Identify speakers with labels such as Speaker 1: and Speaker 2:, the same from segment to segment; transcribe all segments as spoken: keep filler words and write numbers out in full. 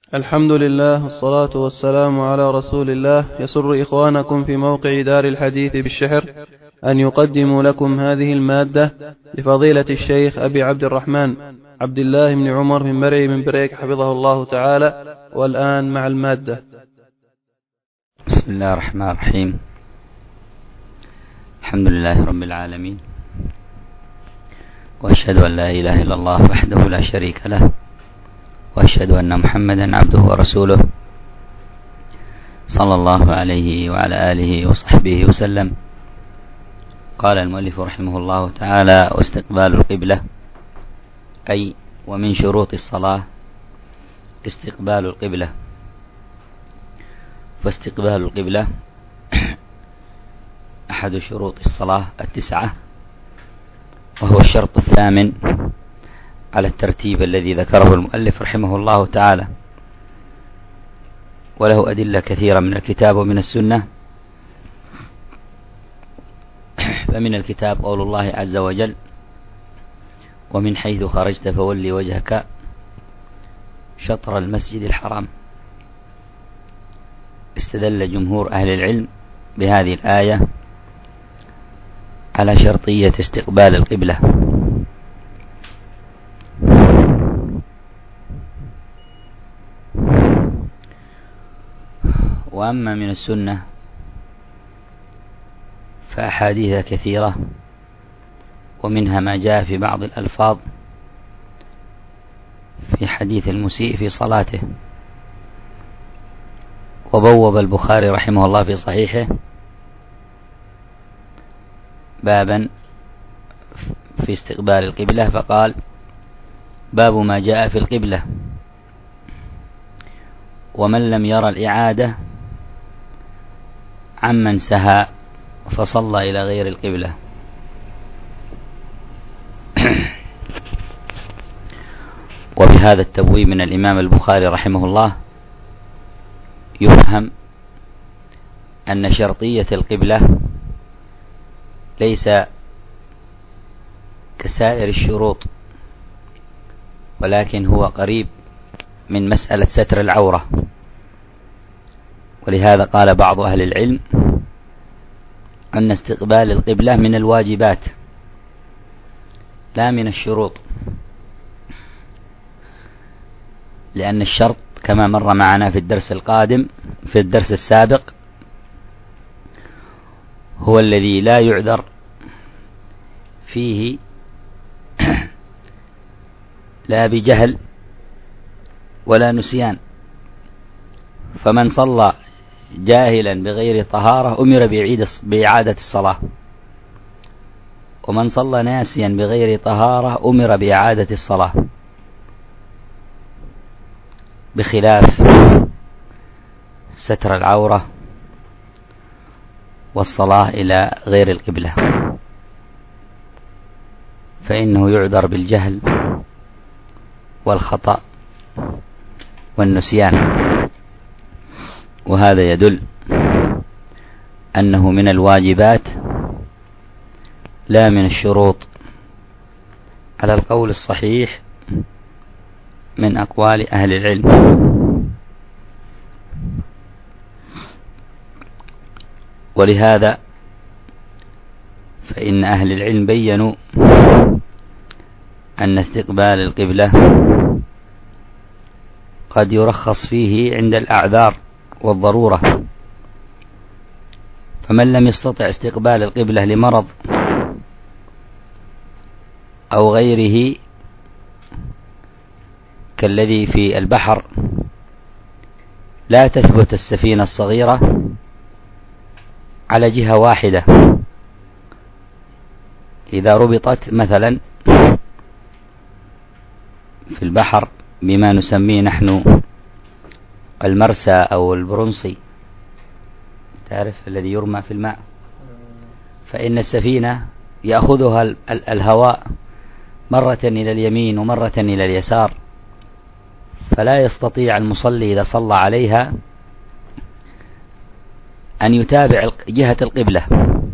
Speaker 1: الحمد لله والصلاة والسلام على رسول الله. يسر إخوانكم في موقع دار الحديث بالشحر أن يقدموا لكم هذه المادة لفضيلة الشيخ أبي عبد الرحمن عبد الله بن عمر بن مرعي بن بريك حفظه الله تعالى. والآن مع المادة.
Speaker 2: بسم الله الرحمن الرحيم. الحمد لله رب العالمين، وأشهد أن لا إله إلا الله وحده لا شريك له، وأشهد أن محمدا عبده ورسوله صلى الله عليه وعلى آله وصحبه وسلم. قال المؤلف رحمه الله تعالى: واستقبال القبلة، أي ومن شروط الصلاة استقبال القبلة. فاستقبال القبلة أحد شروط الصلاة التسعة، وهو الشرط الثامن على الترتيب الذي ذكره المؤلف رحمه الله تعالى، وله أدلة كثيرة من الكتاب ومن السنة. فمن الكتاب قول الله عز وجل: ومن حيث خرجت فولي وجهك شطر المسجد الحرام. استدل جمهور أهل العلم بهذه الآية على شرطية استقبال القبلة. وأما من السنة فأحاديث كثيرة، ومنها ما جاء في بعض الألفاظ في حديث المسيء في صلاته. وبوب البخاري رحمه الله في صحيحه بابا في استقبال القبلة، فقال: باب ما جاء في القبلة، ومن لم يرى الإعادة عمن سهى فصلى إلى غير القبلة. وبهذا التبويب من الإمام البخاري رحمه الله يفهم أن شرطية القبلة ليس كسائر الشروط، ولكن هو قريب من مسألة ستر العورة. ولهذا قال بعض أهل العلم أن استقبال القبلة من الواجبات لا من الشروط، لأن الشرط كما مر معنا في الدرس القادم في الدرس السابق هو الذي لا يعذر فيه لا بجهل ولا نسيان. فمن صلى جاهلا بغير طهارة أمر بإعادة الصلاة، ومن صلى ناسيا بغير طهارة أمر بإعادة الصلاة، بخلاف ستر العورة والصلاة إلى غير القبلة، فإنه يعذر بالجهل والخطأ والنسيان. وهذا يدل أنه من الواجبات لا من الشروط، على القول الصحيح من أقوال أهل العلم. ولهذا فإن أهل العلم بيّنوا أن استقبال القبلة قد يرخص فيه عند الأعذار والضرورة. فمن لم يستطع استقبال القبلة لمرض أو غيره، كالذي في البحر لا تثبت السفينة الصغيرة على جهة واحدة، إذا ربطت مثلا في البحر بما نسميه نحن المرسى أو البرنصي، تعرف الذي يرمى في الماء، فإن السفينة يأخذها الهواء مرة إلى اليمين ومرة إلى اليسار، فلا يستطيع المصلي إذا صلى عليها أن يتابع جهة القبلة.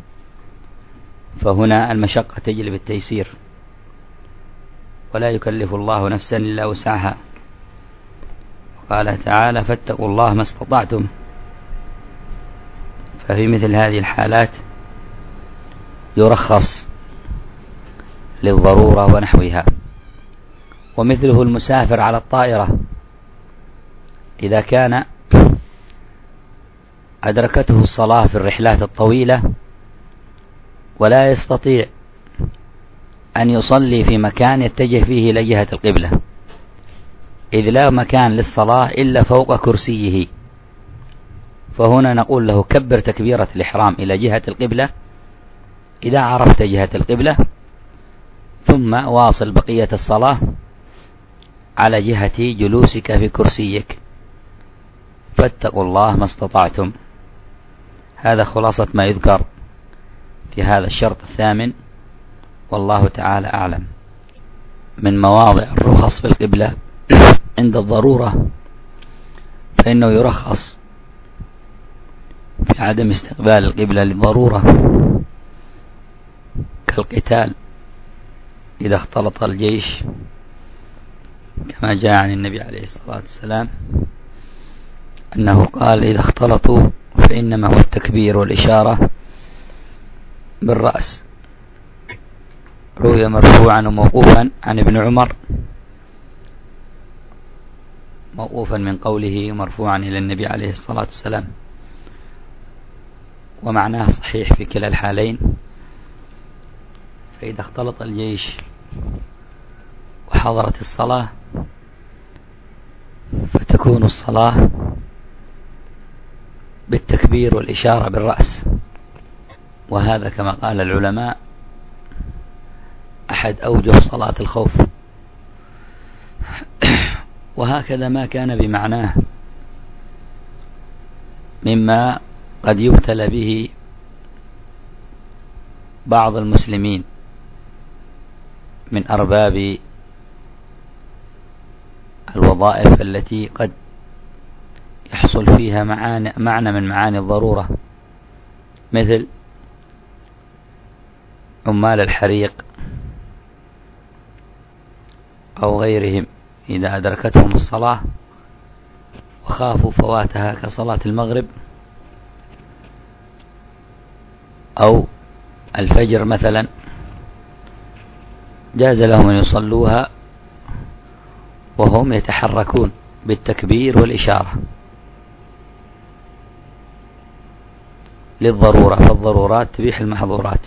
Speaker 2: فهنا المشقة تجلب التيسير، ولا يكلف الله نفسا إلا وسعها. قال تعالى فاتقوا الله ما استطعتم. ففي مثل هذه الحالات يرخص للضرورة ونحوها. ومثله المسافر على الطائرة إذا كان أدركته الصلاة في الرحلات الطويلة ولا يستطيع أن يصلي في مكان يتجه فيه إلى جهة القبلة، إذ لا مكان للصلاة إلا فوق كرسيه، فهنا نقول له كبر تكبيرة الإحرام إلى جهة القبلة إذا عرفت جهة القبلة، ثم واصل بقية الصلاة على جهة جلوسك في كرسيك. فاتقوا الله ما استطعتم. هذا خلاصة ما يذكر في هذا الشرط الثامن، والله تعالى أعلم. من مواضع الرخص في القبلة عند الضرورة فإنه يرخص في عدم استقبال القبلة للضرورة، كالقتال إذا اختلط الجيش، كما جاء عن النبي عليه الصلاة والسلام أنه قال إذا اختلطوا فإنما هو التكبير والإشارة بالرأس. روي مرفوعا وموقوفا عن ابن عمر، موقوفا من قوله مرفوعا إلى النبي عليه الصلاة والسلام، ومعناه صحيح في كلا الحالين. فإذا اختلط الجيش وحضرت الصلاة فتكون الصلاة بالتكبير والإشارة بالرأس، وهذا كما قال العلماء أحد أوجه صلاة الخوف. وهكذا ما كان بمعناه مما قد يبتلى به بعض المسلمين من أرباب الوظائف التي قد يحصل فيها معنى, معنى من معاني الضرورة، مثل عمال الحريق أو غيرهم إذا أدركتهم الصلاة وخافوا فواتها كصلاة المغرب أو الفجر مثلا، جاز لهم أن يصلوها وهم يتحركون بالتكبير والإشارة للضرورة، فالضرورات تبيح المحظورات.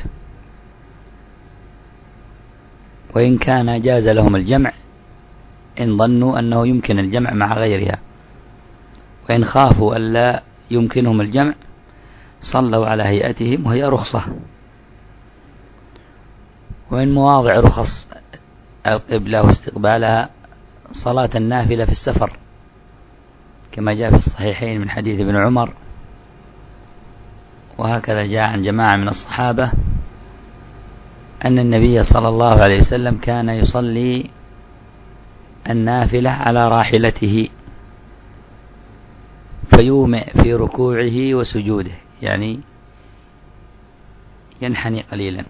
Speaker 2: وإن كان جاز لهم الجمع إن ظنوا أنه يمكن الجمع مع غيرها، وإن خافوا ألا يمكنهم الجمع صلوا على هيئتهم وهي رخصة. ومن مواضع رخص القبلة واستقبالها صلاة النافلة في السفر، كما جاء في الصحيحين من حديث ابن عمر، وهكذا جاء عن جماعة من الصحابة أن النبي صلى الله عليه وسلم كان يصلي النافلة على راحلته فيومئ في ركوعه وسجوده، يعني ينحني قليلا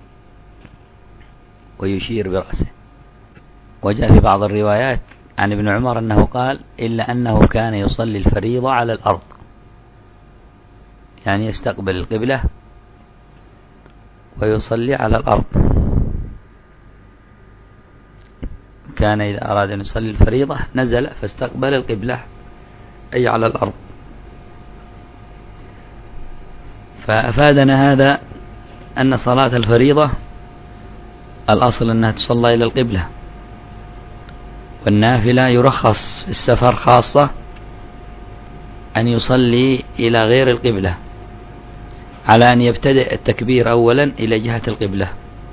Speaker 2: ويشير برأسه. وجاء في بعض الروايات عن ابن عمر أنه قال إلا أنه كان يصلي الفريضة على الأرض، يعني يستقبل القبلة ويصلي على الأرض. كان إذا أراد أن يصلي الفريضة نزل فاستقبل القبلة أي على الأرض. فأفادنا هذا أن صلاة الفريضة الأصل أنها تصلى إلى القبلة، والنافلة يرخص في السفر خاصة أن يصلي إلى غير القبلة، على أن يبتدئ التكبير أولا إلى جهة القبلة.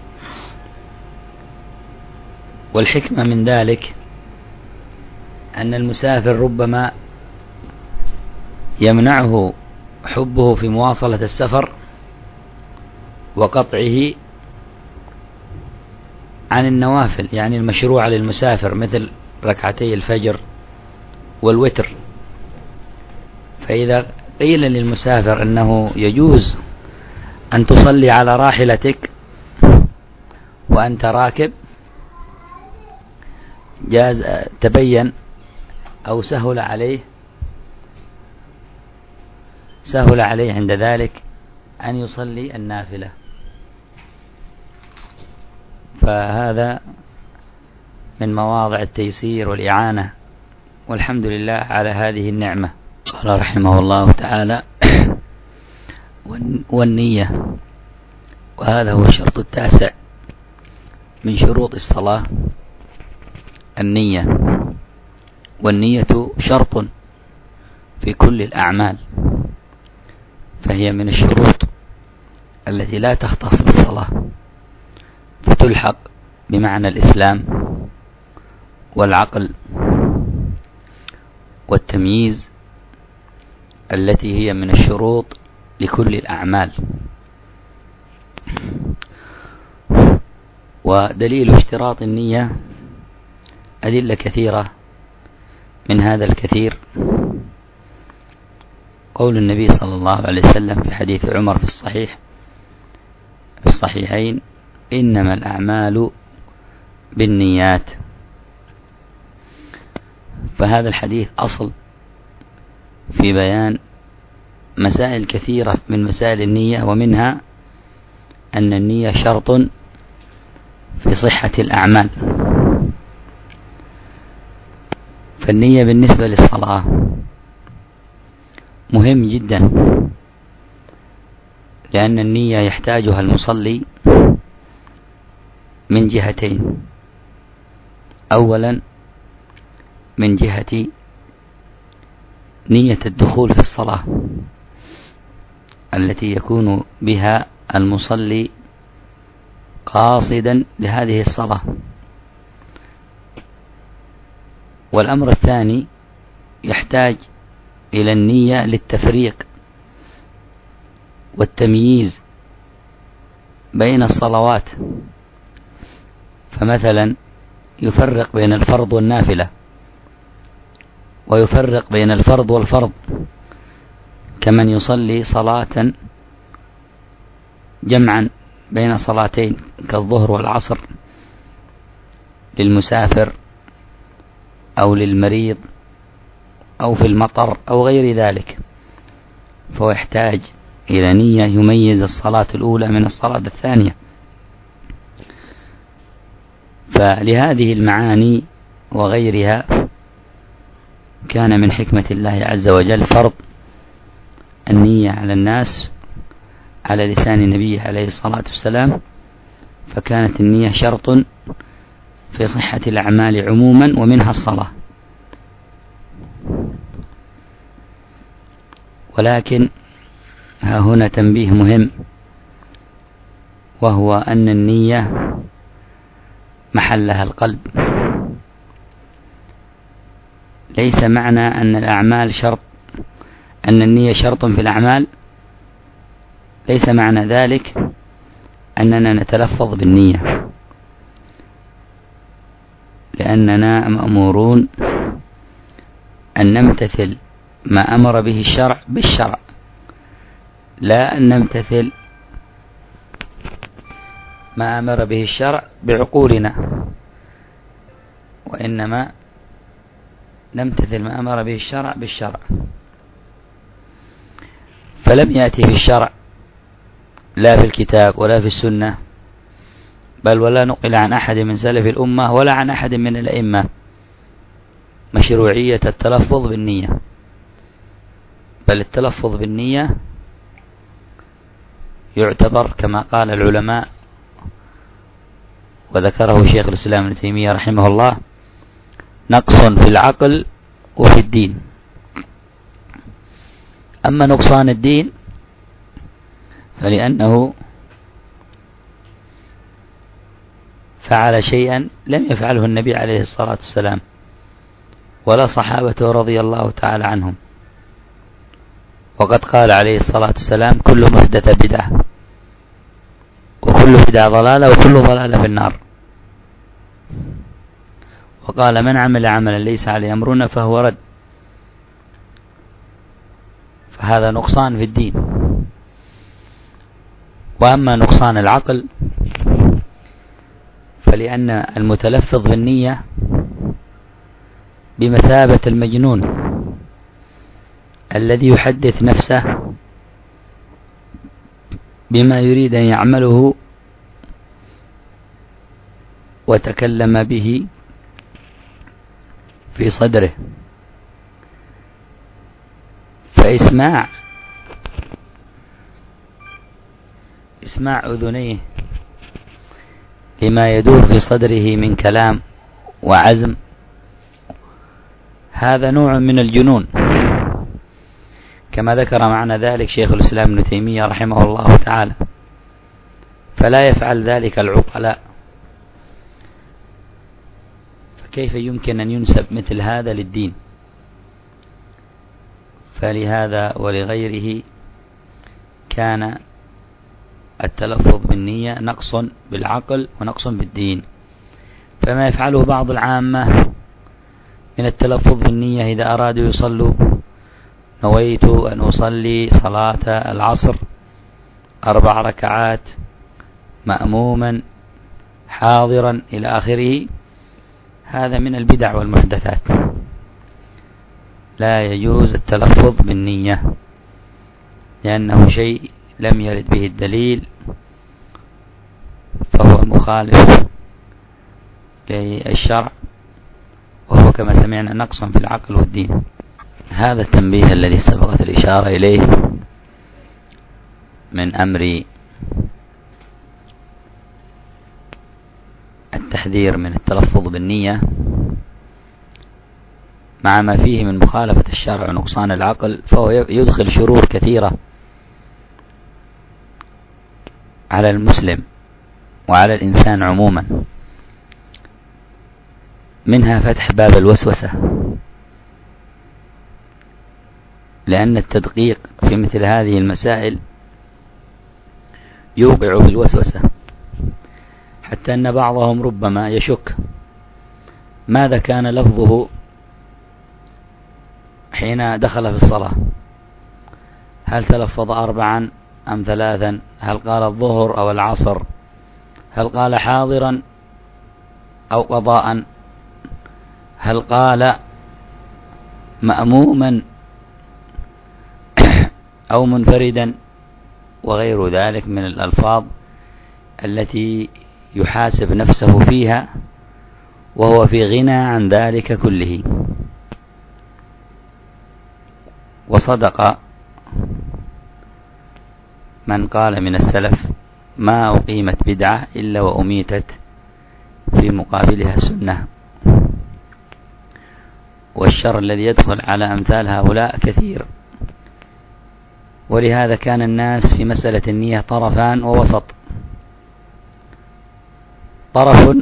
Speaker 2: والحكمة من ذلك أن المسافر ربما يمنعه حبه في مواصلة السفر وقطعه عن النوافل، يعني المشروع للمسافر مثل ركعتي الفجر والوتر. فإذا قيل للمسافر أنه يجوز أن تصلي على راحلتك وأنت راكب، جاز تبين أو سهل عليه سهل عليه عند ذلك أن يصلي النافلة. فهذا من مواضع التيسير والإعانة، والحمد لله على هذه النعمة. قال رحمه الله تعالى: والنية، وهذا هو الشرط التاسع من شروط الصلاة، النية. والنية شرط في كل الأعمال، فهي من الشروط التي لا تختص بالصلاة، فتلحق بمعنى الإسلام والعقل والتمييز التي هي من الشروط لكل الأعمال. ودليل اشتراط النية أدلة كثيرة، من هذا الكثير قول النبي صلى الله عليه وسلم في حديث عمر في الصحيح في الصحيحين: إنما الأعمال بالنيات. فهذا الحديث أصل في بيان مسائل كثيرة من مسائل النية، ومنها أن النية شرط في صحة الأعمال. فالنية بالنسبة للصلاة مهم جدا، لأن النية يحتاجها المصلي من جهتين: أولا من جهة نية الدخول في الصلاة التي يكون بها المصلي قاصدا لهذه الصلاة، والأمر الثاني يحتاج إلى النية للتفريق والتمييز بين الصلوات، فمثلا يفرق بين الفرض والنافلة، ويفرق بين الفرض والفرض، كمن يصلي صلاة جمعا بين صلاتين كالظهر والعصر للمسافر أو للمريض أو في المطر أو غير ذلك، فهو يحتاج إلى نية يميز الصلاة الأولى من الصلاة الثانية. فلهذه المعاني وغيرها كان من حكمة الله عز وجل فرض النية على الناس على لسان نبيه عليه الصلاة والسلام، فكانت النية شرط في صحة الأعمال عموما ومنها الصلاة. ولكن ها هنا تنبيه مهم، وهو أن النية محلها القلب. ليس معنى أن الأعمال شرط أن النية شرط في الأعمال، ليس معنى ذلك أننا نتلفظ بالنية، لأننا مأمورون أن نمتثل ما أمر به الشرع بالشرع، لا أن نمتثل ما أمر به الشرع بعقولنا، وإنما نمتثل ما أمر به الشرع بالشرع. فلم يأتي في الشرع لا في الكتاب ولا في السنة، بل ولا نقل عن أحد من سلف الأمة ولا عن أحد من الأئمة مشروعية التلفظ بالنية، بل التلفظ بالنية يعتبر كما قال العلماء وذكره شيخ الإسلام ابن تيمية رحمه الله نقص في العقل وفي الدين. أما نقصان الدين فلأنه فعل شيئا لم يفعله النبي عليه الصلاة والسلام ولا صحابته رضي الله تعالى عنهم، وقد قال عليه الصلاة والسلام: كل محدثة بدعة، وكل بدعة ضلالة، وكل ضلالة في النار. وقال: من عمل عملا ليس عليه أمرنا فهو رد. فهذا نقصان في الدين. وأما نقصان العقل فلأن المتلفظ بالنية بمثابة المجنون الذي يحدث نفسه بما يريد أن يعمله وتكلم به في صدره، فإسماع إسماع أذنيه لما يدور في صدره من كلام وعزم، هذا نوع من الجنون، كما ذكر معنى ذلك شيخ الإسلام ابن تيمية رحمه الله تعالى. فلا يفعل ذلك العقلاء، فكيف يمكن أن ينسب مثل هذا للدين؟ فلهذا ولغيره كان التلفظ بالنية نقص بالعقل ونقص بالدين. فما يفعله بعض العامة من التلفظ بالنية إذا أرادوا يصلوا: نويت أن أصلي صلاة العصر أربع ركعات مأموما حاضرا إلى آخره، هذا من البدع والمحدثات. لا يجوز التلفظ بالنية، لأنه شيء لم يرد به الدليل، فهو مخالف للشرع، وهو كما سمعنا نقص في العقل والدين. هذا التنبيه الذي سبقت الإشارة إليه من أمر التحذير من التلفظ بالنية، مع ما فيه من مخالفة الشرع ونقصان العقل، فهو يدخل شرور كثيرة على المسلم وعلى الإنسان عموما، منها فتح باب الوسوسة، لأن التدقيق في مثل هذه المسائل يوقع في الوسوسة، حتى أن بعضهم ربما يشك ماذا كان لفظه حين دخل في الصلاة، هل تلفظ أربعا أم ثلاثا؟ هل قال الظهر أو العصر؟ هل قال حاضرا أو قضاء؟ هل قال مأموما أو منفردا؟ وغير ذلك من الألفاظ التي يحاسب نفسه فيها وهو في غنى عن ذلك كله. وصدق من قال من السلف: ما أقيمت بدعة إلا وأميتت في مقابلها سنة. والشر الذي يدخل على أمثال هؤلاء كثير، ولهذا كان الناس في مسألة النية طرفان ووسط. طرف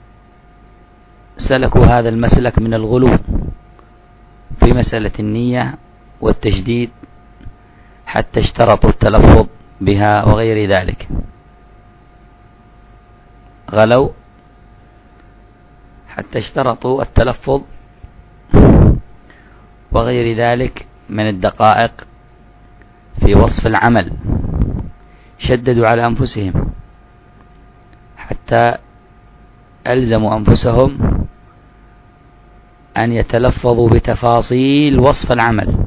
Speaker 2: سلكوا هذا المسلك من الغلو في مسألة النية والتشديد، حتى اشترطوا التلفظ بها وغير ذلك، غلوا حتى اشترطوا التلفظ وغير ذلك من الدقائق في وصف العمل، شددوا على أنفسهم حتى ألزموا أنفسهم أن يتلفظوا بتفاصيل وصف العمل،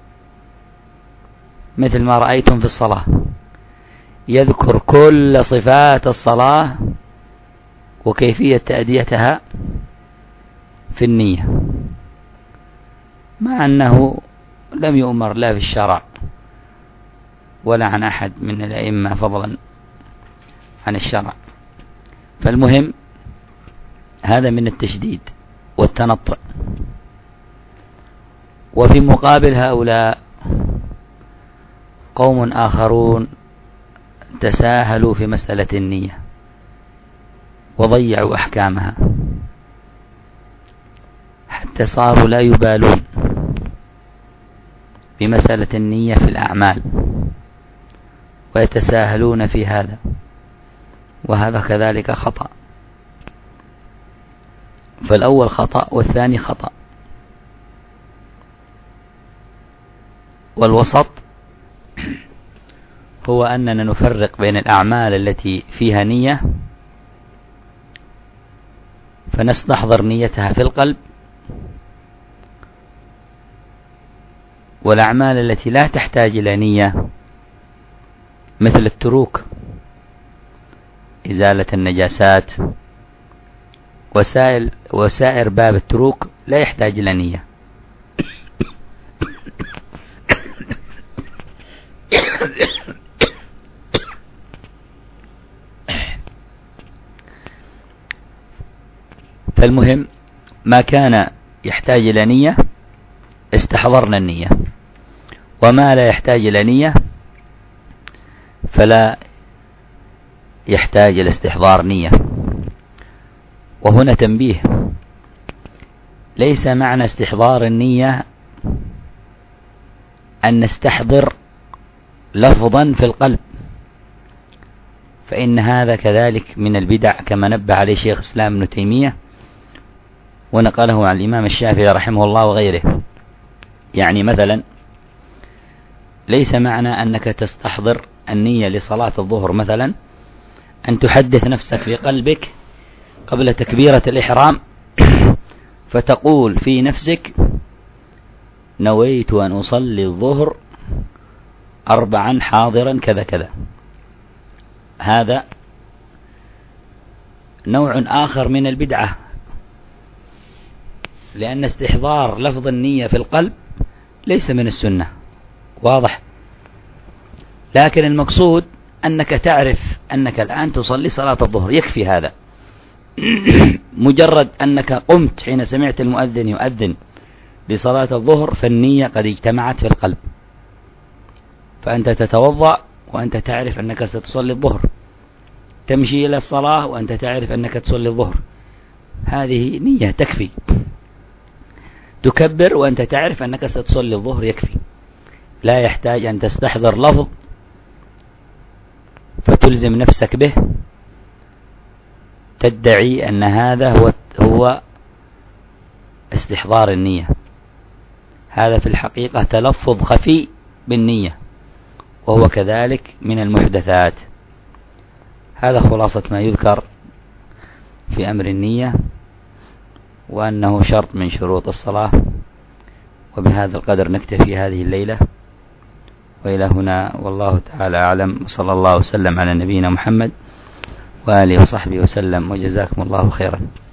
Speaker 2: مثل ما رأيتم في الصلاة، يذكر كل صفات الصلاة وكيفية تأديتها في النية، مع أنه لم يؤمر لا في الشرع ولا عن أحد من الأئمة فضلا عن الشرع. فالمهم هذا من التشديد والتنطع. وفي مقابل هؤلاء قوم آخرون تساهلوا في مسألة النية وضيعوا أحكامها، حتى صاروا لا يبالون بمسألة النية في الأعمال ويتساهلون في هذا، وهذا كذلك خطأ. فالأول خطأ والثاني خطأ. والوسط هو أننا نفرق بين الأعمال التي فيها نية فنستحضر نيتها في القلب، والأعمال التي لا تحتاج إلى نية مثل التروك، إزالة النجاسات، وسائل وسائر باب التروك لا يحتاج إلى نية. فالمهم ما كان يحتاج إلى نية استحضرنا النية، وما لا يحتاج إلى نية فلا يحتاج إلى استحضار نية. وهنا تنبيه، ليس معنى استحضار النية أن نستحضر لفظا في القلب، فإن هذا كذلك من البدع كما نبه عليه شيخ الإسلام ابن تيمية ونقله عن الإمام الشافعي رحمه الله وغيره. يعني مثلا ليس معنى أنك تستحضر النية لصلاة الظهر مثلا أن تحدث نفسك في قلبك قبل تكبيرة الإحرام فتقول في نفسك نويت أن أصلي الظهر أربعا حاضرا كذا كذا. هذا نوع آخر من البدعة، لأن استحضار لفظ النية في القلب ليس من السنة، واضح. لكن المقصود أنك تعرف أنك الآن تصلي صلاة الظهر، يكفي هذا. مجرد أنك قمت حين سمعت المؤذن يؤذن لصلاة الظهر فالنية قد اجتمعت في القلب، فأنت تتوضأ وأنت تعرف أنك ستصلي الظهر، تمشي إلى الصلاة وأنت تعرف أنك تصلي الظهر، هذه نية تكفي. تكبر وأنت تعرف أنك ستصلي الظهر، يكفي. لا يحتاج أن تستحضر لفظ فتلزم نفسك به تدعي أن هذا هو هو استحضار النية. هذا في الحقيقة تلفظ خفي بالنية، وهو كذلك من المحدثات. هذا خلاصة ما يذكر في أمر النية، وأنه شرط من شروط الصلاة. وبهذا القدر نكتفي هذه الليلة، وإلى هنا والله تعالى أعلم، صلى الله وسلم على نبينا محمد وآله وصحبه وسلم، وجزاكم الله خيرا.